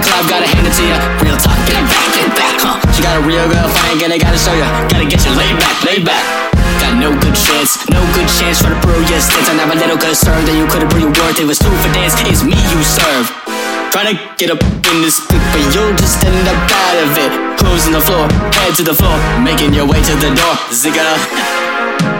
club, gotta hand it to ya. Real talk, get back, huh? She got a real girl, fine, gotta show ya. Gotta get you laid back. Got no good chance try to prove your stance. I have a little concern that you couldn't prove your worth. It was two for dance, it's me you serve. Trying to get up in this clip, but you'll just end up out of it. Clothes on the floor, head to the floor, making your way to the door. Zigga.